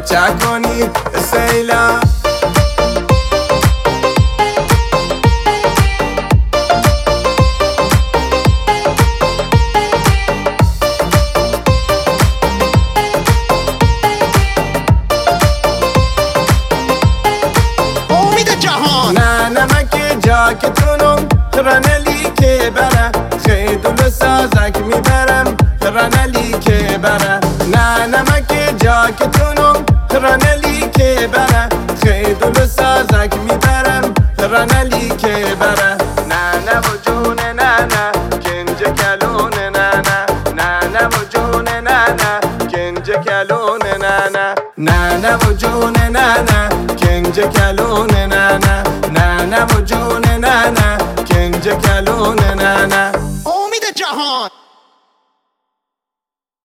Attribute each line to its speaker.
Speaker 1: چکنی سیلا نه نمک جاکتونم رنلی که بره خیدول سازک میبرم رنلی که بره نه نمک جاکتونم رنلی که بره خیدول سازک میبرم رنلی که بره نه نه و جون نه نه کنج کلون نه نه نه نه و جون نه نه کنج کلون نه نه نه نه و جون نه نه کنج کلون نه نه نه نه و جون نه نه کنج کلون نه